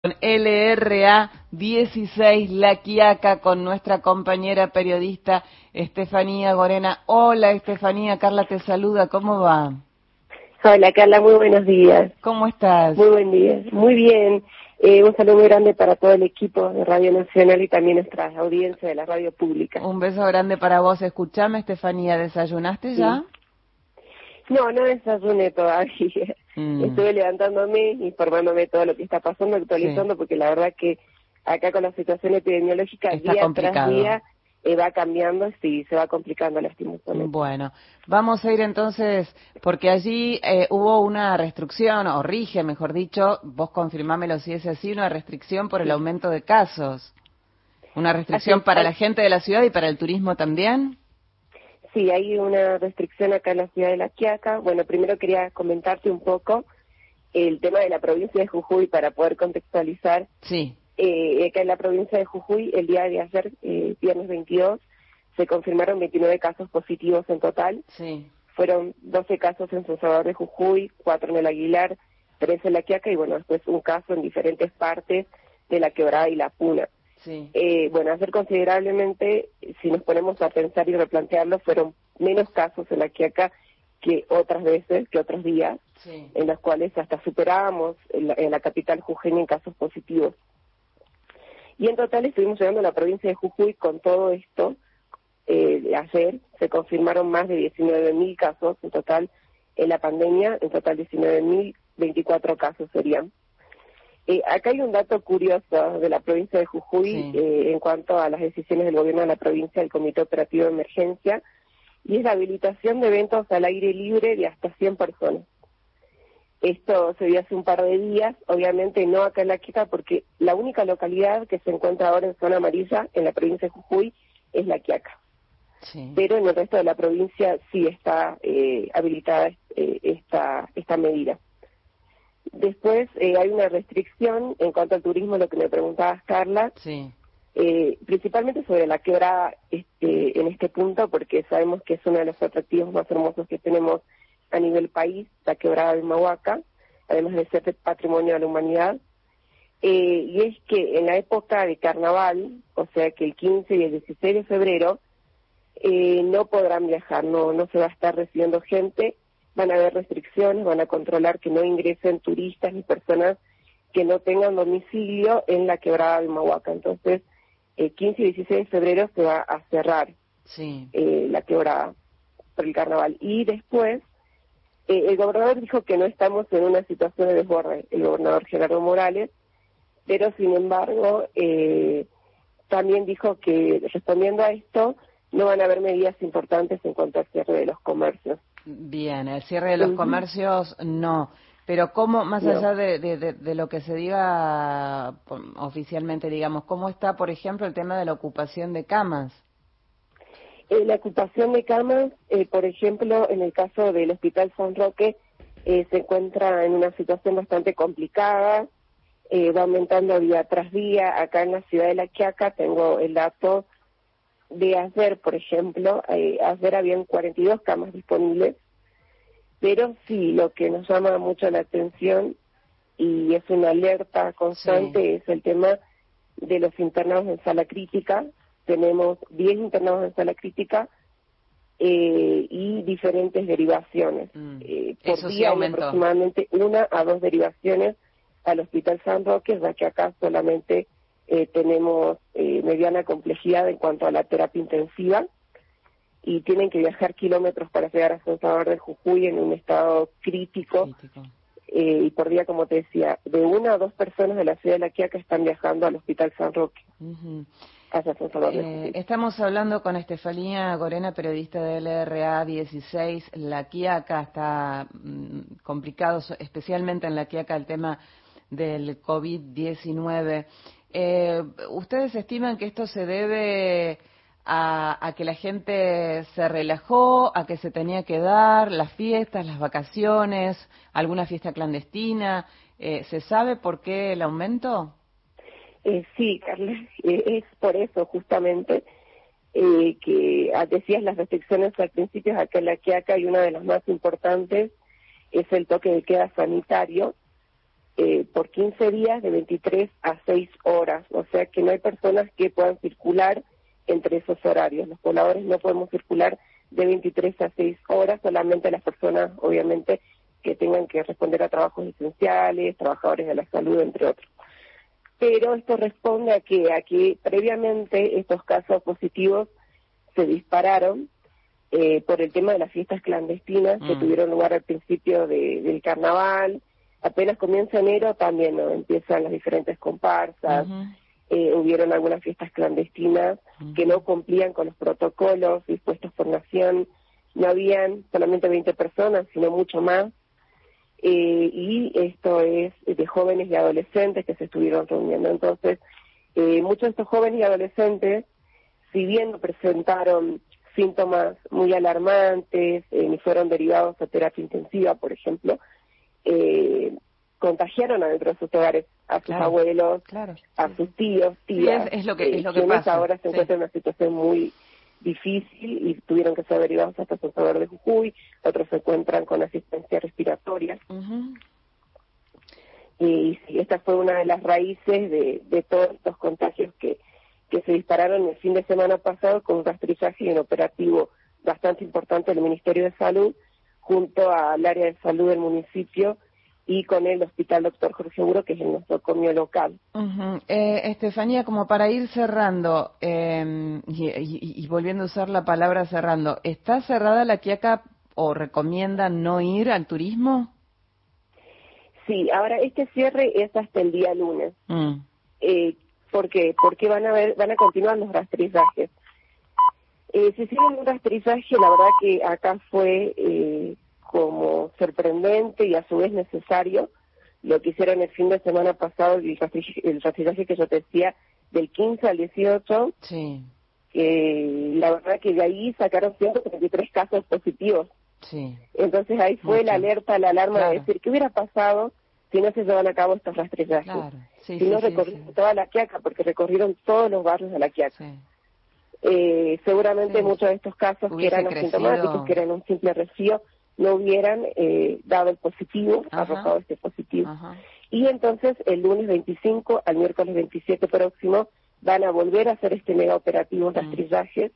Con LRA 16 La Quiaca con nuestra compañera periodista Estefanía Gorena. Hola Estefanía, Carla te saluda, ¿cómo va? Hola Carla, muy buenos días. ¿Cómo estás? Muy buen día. Muy bien. Un saludo muy grande para todo el equipo de Radio Nacional y también nuestra audiencia de la radio pública. Un beso grande para vos. Escuchame Estefanía, ¿desayunaste ya? No desayuné todavía. Estuve levantándome, informándome de todo lo que está pasando, actualizando, porque la verdad que acá con la situación epidemiológica Está día complicado. tras día va cambiando, sí, se va complicando lastimosamente. Bueno, vamos a ir entonces, porque allí hubo una restricción, o rige, mejor dicho, vos confirmámelo si es así, una restricción por el aumento de casos. ¿Una restricción para la gente de la ciudad y para el turismo también? Sí, hay una restricción acá en la ciudad de La Quiaca. Bueno, primero quería comentarte un poco el tema de la provincia de Jujuy para poder contextualizar. Sí. Acá en la provincia de Jujuy, el día de ayer, viernes 22, se confirmaron 29 casos positivos en total. Sí. Fueron 12 casos en San Salvador de Jujuy, 4 en el Aguilar, 3 en La Quiaca y bueno, después un caso en diferentes partes de La Quebrada y La Puna. Sí. Bueno, ayer considerablemente, si nos ponemos a pensar y replantearlo, fueron menos casos en La Quiaca que otras veces, que otros días, Sí. en los cuales hasta superábamos en la capital jujeña en casos positivos. Y en total estuvimos llegando a la provincia de Jujuy con todo esto. Ayer se confirmaron más de 19.000 casos en total en la pandemia, en total 19.024 casos serían. Acá hay un dato curioso de la provincia de Jujuy en cuanto a las decisiones del gobierno de la provincia, del Comité Operativo de Emergencia, y es la habilitación de eventos al aire libre de hasta 100 personas. Esto se dio hace un par de días, obviamente no acá en La Quiaca, porque la única localidad que se encuentra ahora en zona amarilla en la provincia de Jujuy es La Quiaca. Sí. Pero en el resto de la provincia sí está habilitada esta medida. Después hay una restricción en cuanto al turismo, lo que me preguntabas, Carla, principalmente sobre La Quebrada en este punto, porque sabemos que es uno de los atractivos más hermosos que tenemos a nivel país, La Quebrada del Mahuaca, además de ser patrimonio de la humanidad. Y es que en la época de carnaval, o sea que el 15 y el 16 de febrero, no podrán viajar, no se va a estar recibiendo gente. Van a haber restricciones, van a controlar que no ingresen turistas ni personas que no tengan domicilio en La Quebrada del Mahuaca. Entonces, el 15 y 16 de febrero se va a cerrar La Quebrada por el carnaval. Y después, el gobernador dijo que no estamos en una situación de desborde, el gobernador Gerardo Morales, pero sin embargo, también dijo que respondiendo a esto, no van a haber medidas importantes en cuanto al cierre de los comercios. Bien, el cierre de los comercios no, pero ¿cómo, más allá de lo que se diga oficialmente, digamos, cómo está, por ejemplo, el tema de la ocupación de camas? La ocupación de camas, por ejemplo, en el caso del Hospital San Roque, se encuentra en una situación bastante complicada, va aumentando día tras día. Acá en la ciudad de La Quiaca tengo el dato de ayer, por ejemplo, ayer habían 42 camas disponibles, pero sí, lo que nos llama mucho la atención y es una alerta constante es el tema de los internados en sala crítica. Tenemos 10 internados en sala crítica y diferentes derivaciones. Por día hay aproximadamente 1 a 2 derivaciones al Hospital San Roque, ya que acá solamente tenemos mediana complejidad en cuanto a la terapia intensiva y tienen que viajar kilómetros para llegar a San Salvador de Jujuy en un estado crítico. Y por día, como te decía, de 1 a 2 personas de la ciudad de La Quiaca están viajando al Hospital San Roque. Hacia San Salvador de Jujuy. Estamos hablando con Estefanía Gorena, periodista de LRA 16. La Quiaca está complicado, especialmente en La Quiaca, el tema del COVID-19. ¿Ustedes estiman que esto se debe a que la gente se relajó, a que se tenía que dar, las fiestas, las vacaciones, alguna fiesta clandestina? ¿Se sabe por qué el aumento? Sí, Carla, es por eso justamente que decías las restricciones al principio. Acá en La Quiaca y una de las más importantes es el toque de queda sanitario. por 15 días de 23 a 6 horas, o sea que no hay personas que puedan circular entre esos horarios. Los pobladores no podemos circular de 23 a 6 horas, solamente las personas, obviamente, que tengan que responder a trabajos esenciales, trabajadores de la salud, entre otros. Pero esto responde a que previamente estos casos positivos se dispararon por el tema de las fiestas clandestinas que tuvieron lugar al principio del carnaval. Apenas comienza enero también, ¿no?, empiezan las diferentes comparsas, hubieron algunas fiestas clandestinas que no cumplían con los protocolos dispuestos por Nación, no habían solamente 20 personas, sino mucho más, y esto es de jóvenes y adolescentes que se estuvieron reuniendo. Entonces, muchos de estos jóvenes y adolescentes, si bien no presentaron síntomas muy alarmantes, ni fueron derivados a terapia intensiva, por ejemplo, contagiaron adentro de sus hogares a sus abuelos, a sus tíos, tías, es lo que quienes pasa. ahora se encuentran en una situación muy difícil y tuvieron que ser derivados hasta San Salvador de Jujuy, otros se encuentran con asistencia respiratoria. Y sí, esta fue una de las raíces de todos estos contagios que se dispararon el fin de semana pasado con un rastrillaje y un operativo bastante importante del Ministerio de Salud, junto al área de salud del municipio y con el Hospital Dr. Jorge Uro, que es el nosocomio local. Estefanía, como para ir cerrando, y volviendo a usar la palabra cerrando, ¿está cerrada La Quiaca o recomiendan no ir al turismo? Sí, ahora este cierre es hasta el día lunes. ¿Por qué? Porque van a continuar los rastrillajes. Se hicieron un rastrillaje, la verdad que acá fue como sorprendente y a su vez necesario lo que hicieron el fin de semana pasado, el rastrillaje que yo te decía, del 15 al 18, sí. La verdad que de ahí sacaron 133 casos positivos. Sí. Entonces ahí fue la alerta, la alarma de decir, ¿qué hubiera pasado si no se llevan a cabo estos rastrillajes? Si no recorrieron toda La Quiaca, porque recorrieron todos los barrios de La Quiaca. Seguramente muchos de estos casos que eran asintomáticos, que eran un simple resfrío, no hubieran dado el positivo, arrojado este positivo. Y entonces el lunes 25 al miércoles 27 próximo van a volver a hacer este mega operativo rastrillajes,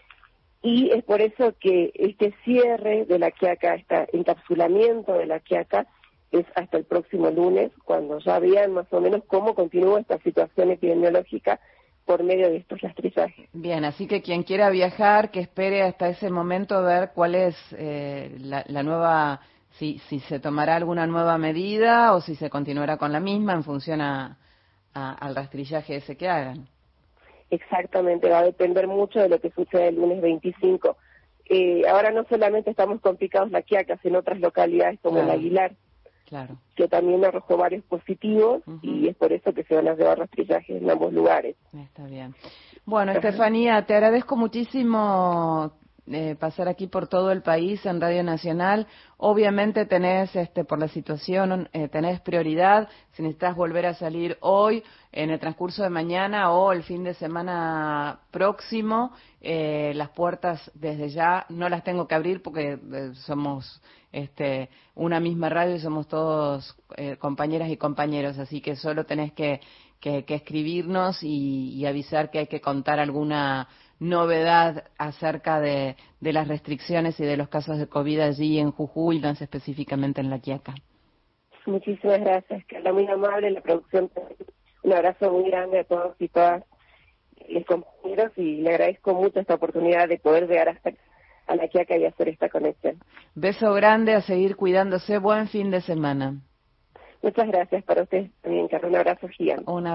y es por eso que este cierre de La Quiaca, este encapsulamiento de La Quiaca, es hasta el próximo lunes, cuando ya vean más o menos cómo continúa esta situación epidemiológica por medio de estos rastrillajes. Bien, así que quien quiera viajar, que espere hasta ese momento a ver cuál es la nueva, si se tomará alguna nueva medida o si se continuará con la misma en función al rastrillaje ese que hagan. Exactamente, va a depender mucho de lo que suceda el lunes 25. Ahora no solamente estamos complicados La Quiaca, sino otras localidades como el Aguilar, que también arrojó varios positivos, y es por eso que se van a llevar rastrillajes en ambos lugares. Está bien. Bueno, Estefanía, te agradezco muchísimo pasar aquí por todo el país en Radio Nacional. Obviamente tenés, por la situación, tenés prioridad. Si necesitas volver a salir hoy, en el transcurso de mañana o el fin de semana próximo, las puertas desde ya no las tengo que abrir porque somos una misma radio y somos todos compañeras y compañeros, así que solo tenés que escribirnos y avisar que hay que contar alguna novedad acerca de las restricciones y de los casos de COVID allí en Jujuy, más específicamente en La Quiaca. Muchísimas gracias, Carla, muy amable, la producción. Un abrazo muy grande a todos y todas los compañeros, y le agradezco mucho esta oportunidad de poder llegar hasta a La Quiaca y hacer esta conexión. Beso grande, a seguir cuidándose, buen fin de semana. Muchas gracias para ustedes también, Carla, un abrazo gigante.